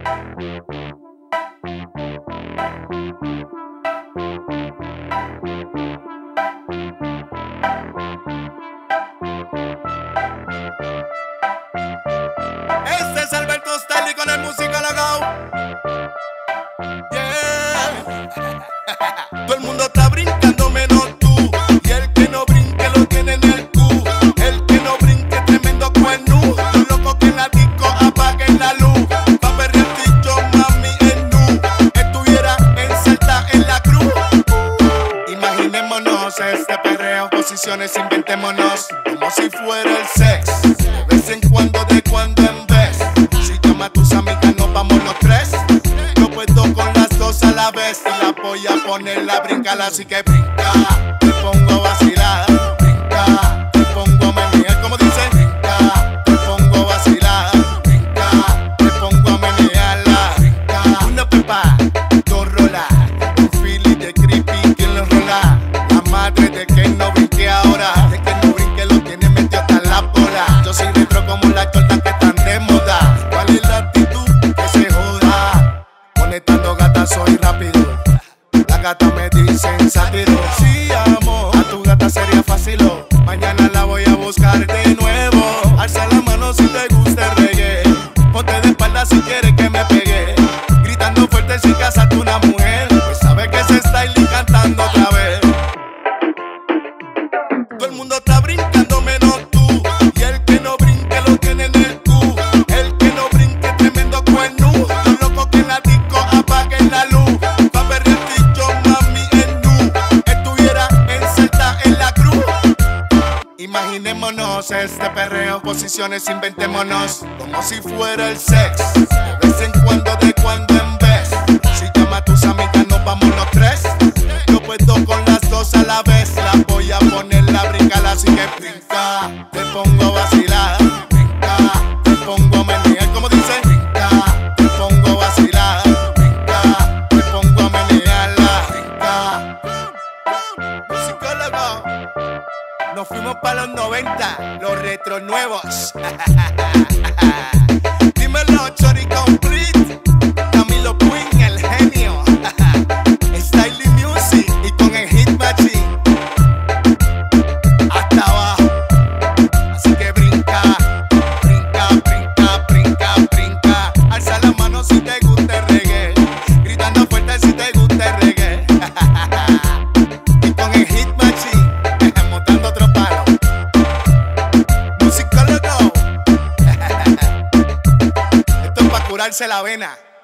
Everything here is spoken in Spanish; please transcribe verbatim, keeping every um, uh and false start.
Este es Alberto Stanley con el música lagao. Yeah. Todo el mundo está brincando menos tú. Y el que no brinque lo tiene en el cu. El que no brinque tremendo cuerno. Los locos que en la disco apaguen la luz. Pa' perrear yo mami en nu. Estuviera en Celta en la cruz. Imaginémonos este perreo. Posiciones inventémonos como si fuera el sex. De vez en cuando, de cuando en vez. Si llama a tus amigas nos vamos los tres. Yo puedo con las dos a la vez. Y la voy a poner a brincar, así que brinca. Te pongo a vacilar. Brinca, te pongo a menear. ¿Cómo dice? Brinca, te pongo a vacilar. Brinca, te pongo a menearla. Brinca, una pepa, dos rolas. Un Philly de creepy, ¿quién lo rola? La madre de que no brinque ahora. De que no brinque lo tiene metido hasta la bola. Yo soy retro como la Jordan que están de moda. ¿Cuál es la actitud? Que se joda. Conectando gata soy rápido. La gata me dicen sátiro. Sí, amor, a tu gata sería fácil. Mañana la voy a buscar de nuevo. Alza la mano si te gusta el reggae. Ponte de espalda si quieres que me pegue. Gritando fuerte si casaste una mujer. Pues sabe que se está y cantando otra vez. Todo el mundo está brincando menos tú. Y el que no brinque lo tiene en el cu. El que no brinque tremendo cuerno. Los locos que en la disco apaguen la luz. Pa' perrear yo mami en nu. Estuviera en Celta en la cruz. Imaginémonos este perreo. Posiciones inventémonos como si fuera el sex. De vez en cuando, de cuando en vez. Si llama a tus amigas nos vamos los tres. Yo puedo con las dos a la vez. La voy a poner a brincar, así que brinca. Te pongo a vacilar. Brinca, te pongo a menear. ¿Cómo dice? Brinca, te pongo a vacilar. Brinca, te pongo a menearla. Brinca. Musicólogo. Nos fuimos para los noventa, los retro nuevos. Dímelo, Chori Complete. Camilo Queen, el genio. Styling Music y con el Hit Machine. Hasta abajo. Así que brinca, brinca, brinca, brinca, brinca. Alza la mano si te gusta el reggae. Gritando fuerte si te gusta el reggae. Y con el Hit Machine, montando otro palo. Musicólogo. Esto es para curarse la vena.